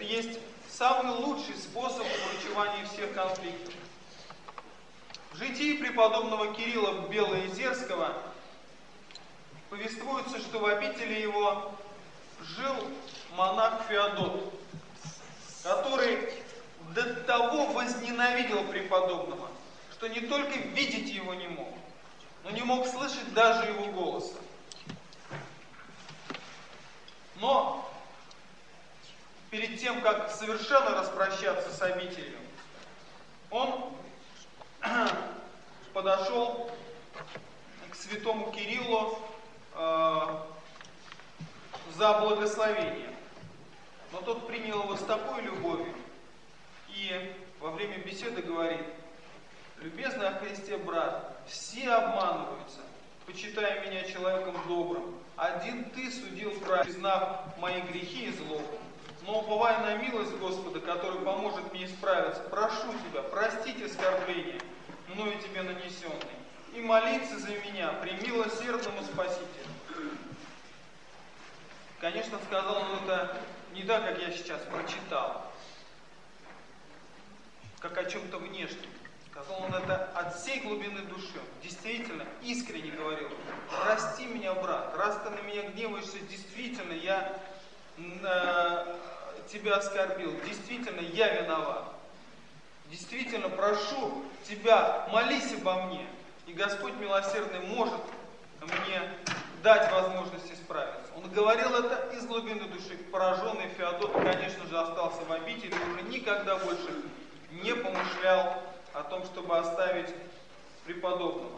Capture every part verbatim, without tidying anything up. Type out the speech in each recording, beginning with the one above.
Это есть самый лучший способ увеличивания всех конфликтов. В житии преподобного Кирилла Белоозерского повествуется, что в обители его жил монах Феодот, который до того возненавидел преподобного, что не только видеть его не мог, но не мог слышать даже его голоса. Но перед тем, как совершенно распрощаться с обителью, он подошел к святому Кириллу э, за благословение. Но тот принял его с такой любовью и во время беседы говорит: «Любезный о Христе брат, все обманываются, почитая меня человеком добрым. Один ты судил правильно, признав мои грехи и злобу. Но уповая на милость Господа, который поможет мне исправиться, прошу тебя, простить оскорбления, мною тебе нанесенные, и молиться за меня при милосердному Спасителю». Конечно, сказал он это не так, как я сейчас прочитал, как о чем-то внешнем. Сказал он это от всей глубины души. Действительно, искренне говорил: прости меня, брат, раз ты на меня гневаешься, действительно, я э, тебя оскорбил, действительно, я виноват. Действительно, прошу тебя, молись обо мне, и Господь милосердный может мне дать возможность исправиться. Он говорил это из глубины души. Пораженный Феодот, конечно же, остался в обители и уже никогда больше не помышлял о том, чтобы оставить преподобного.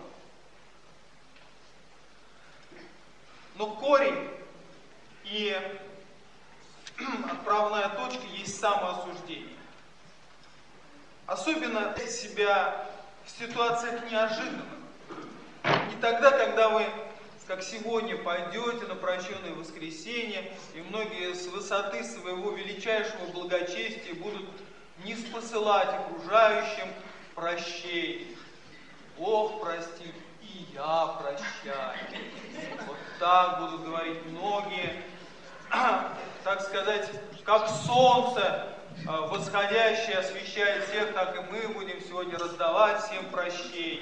Но корень и отправная точка есть самоосуждение. Особенно себя в ситуациях неожиданных. Не тогда, когда вы, как сегодня, пойдете на прощенное воскресенье, и многие с высоты своего величайшего благочестия будут ниспосылать окружающим прощение. Бог простит, и я прощаю. Вот так будут говорить многие, так сказать, как солнце восходящее освещает всех, так и мы будем сегодня раздавать всем прощение.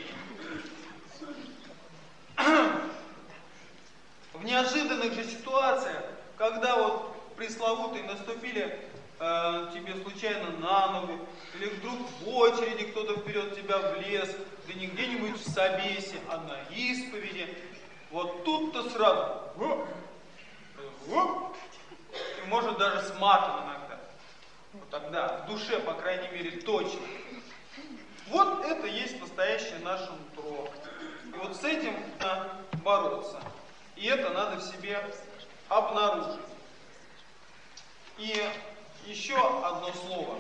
В неожиданных же ситуациях, когда вот пресловутые наступили э, тебе случайно на ногу, или вдруг в очереди кто-то вперед тебя влез, да не где-нибудь в собесе, а на исповеди, вот тут-то сразу оп, оп, и может даже с матом иногда. Вот тогда в душе, по крайней мере, точно. Вот это есть настоящее наше нутро. И вот с этим надо бороться. И это надо в себе обнаружить. И еще одно слово.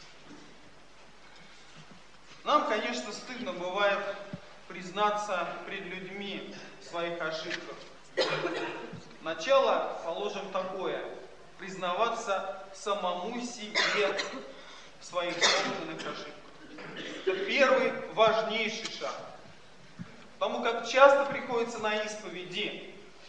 Нам, конечно, стыдно бывает признаться пред людьми в своих ошибках. Начало положим такое: признаваться самому себе в своих собственных ошибках. Это первый важнейший шаг. Потому как часто приходится на исповеди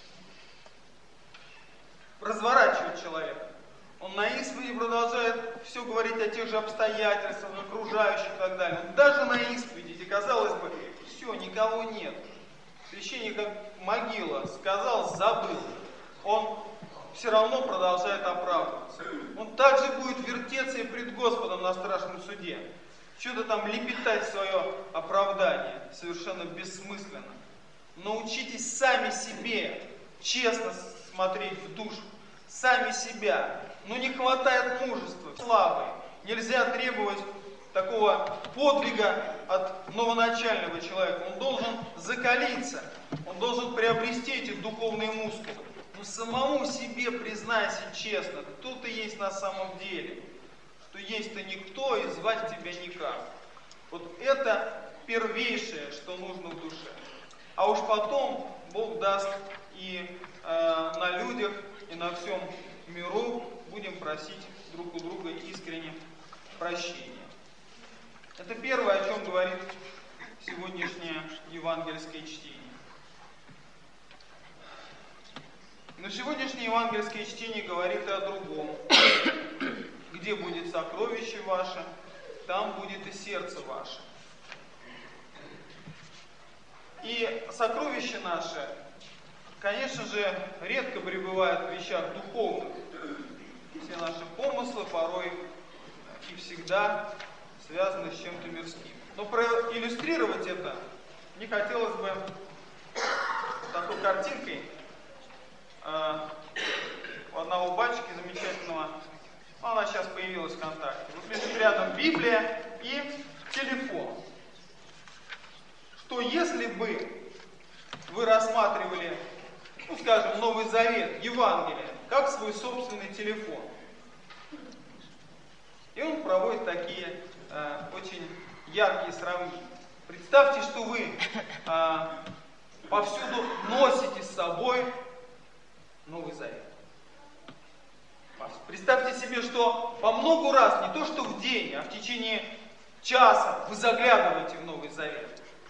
разворачивать человека. Он на исповеди продолжает все говорить о тех же обстоятельствах, окружающих и так далее. Он даже на исповеди, где, казалось бы, все, никого нет. Священник как могила, сказал, забыл. Он все равно продолжает оправдываться. Он также будет вертеться и пред Господом на страшном суде. Что-то там лепетать свое оправдание совершенно бессмысленно. Научитесь сами себе честно смотреть в душу. Сами себя. Но не хватает мужества, слабый. Нельзя требовать такого подвига от новоначального человека. Он должен закалиться. Он должен приобрести эти духовные мускулы. Но самому себе признайся честно, кто ты есть на самом деле. Что есть-то никто и звать тебя никак. Вот это первейшее, что нужно в душе. А уж потом Бог даст и э, на людях, и на всем миру будем просить друг у друга искренне прощения. Это первое, о чем говорит сегодняшнее евангельское чтение. Но сегодняшнее евангельское чтение говорит и о другом. где будет сокровище ваше, там будет и сердце ваше. И сокровища наши, конечно же, редко пребывают в вещах духовных. Все наши помыслы порой и всегда связаны с чем-то мирским. Но проиллюстрировать это мне хотелось бы такой картинкой э, у одного батюшки замечательного. Она сейчас появилась в ВКонтакте. Вот лежит рядом Библия и телефон. Что если бы вы рассматривали, ну скажем, Новый Завет, Евангелие, как свой собственный телефон. И он проводит такие э, очень яркие сравнения. Представьте, что вы э, повсюду носите с собой Новый Завет. Представьте себе, что по многу раз, не то что в день, а в течение часа вы заглядываете в Новый Завет.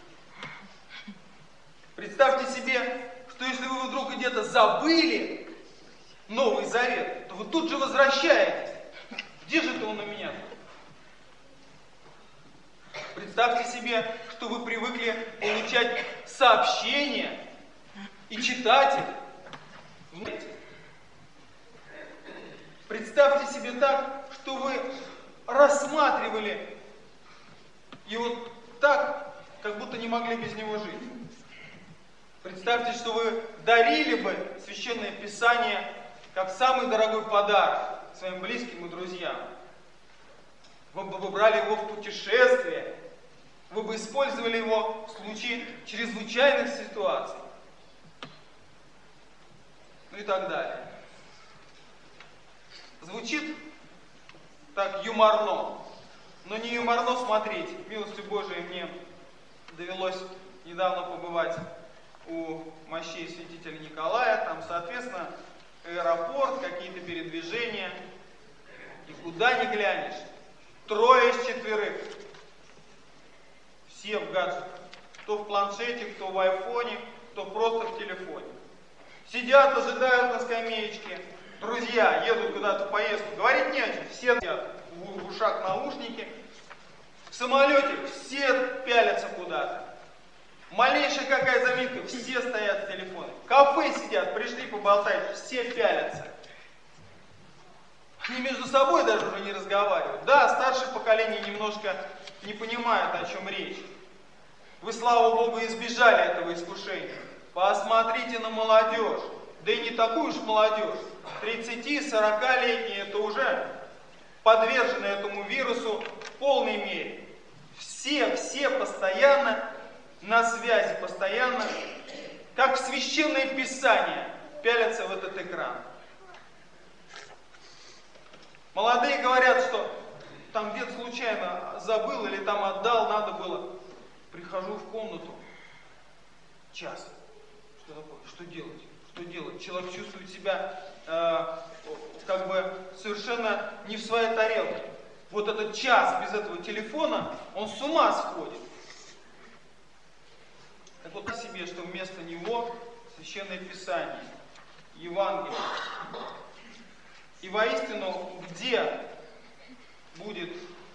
Представьте себе, что если вы вдруг где-то забыли Новый Завет, то вы тут же возвращаетесь. Где же это он у меня? Представьте себе, что вы привыкли получать сообщения и читать их. Представьте себе так, что вы рассматривали его так, как будто не могли без него жить. Представьте, что вы дарили бы Священное Писание как самый дорогой подарок своим близким и друзьям. Вы бы брали его в путешествие, вы бы использовали его в случае чрезвычайных ситуаций. Ну и так далее. Звучит так юморно, но не юморно смотреть. Милостью Божией мне довелось недавно побывать у мощей святителя Николая. Там, соответственно, аэропорт, какие-то передвижения. И куда ни глянешь, трое из четверых. Все в гаджетах. Кто в планшете, кто в айфоне, кто просто в телефоне. Сидят, ожидают на скамеечке. Друзья едут куда-то в поездку, говорить не о чем, все сидят в ушах наушники. В самолете все пялятся куда-то. Малейшая какая заминка, все стоят с телефоном. В кафе сидят, пришли поболтать, все пялятся. Они между собой даже уже не разговаривают. Да, старшее поколение немножко не понимает, о чем речь. Вы, слава Богу, избежали этого искушения. Посмотрите на молодежь. Да и не такую уж молодежь. тридцати-сорокалетние это уже подвержены этому вирусу в полной мере. Все, все постоянно на связи, постоянно, как в Священное Писание, пялятся в этот экран. Молодые говорят, что там где-то случайно забыл или там отдал, надо было. Прихожу в комнату, час. Что такое? Что делать? Что делать? Человек чувствует себя э, как бы совершенно не в своей тарелке. Вот этот час без этого телефона, он с ума сходит. Так вот о себе, что вместо него Священное Писание, Евангелие. И воистину, где будет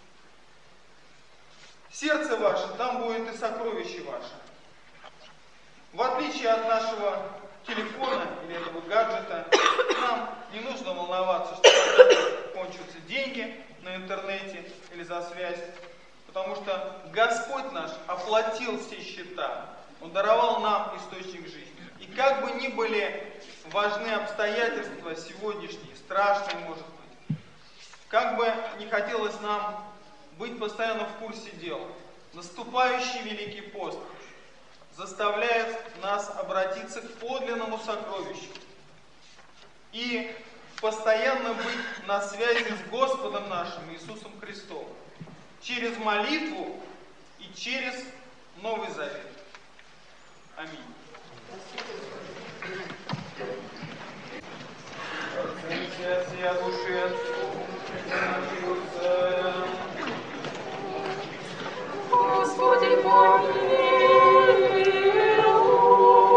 сердце ваше, там будет и сокровище ваше. В отличие от нашего телефона или этого гаджета, нам не нужно волноваться, что кончатся деньги на интернете или за связь, потому что Господь наш оплатил все счета. Он даровал нам источник жизни. И как бы ни были важны обстоятельства сегодняшние, страшные, может быть, как бы не хотелось нам быть постоянно в курсе дел, наступающий Великий пост заставляет нас обратиться к подлинному сокровищу и постоянно быть на связи с Господом нашим Иисусом Христом через молитву и через Новый Завет. Аминь. От всея души, от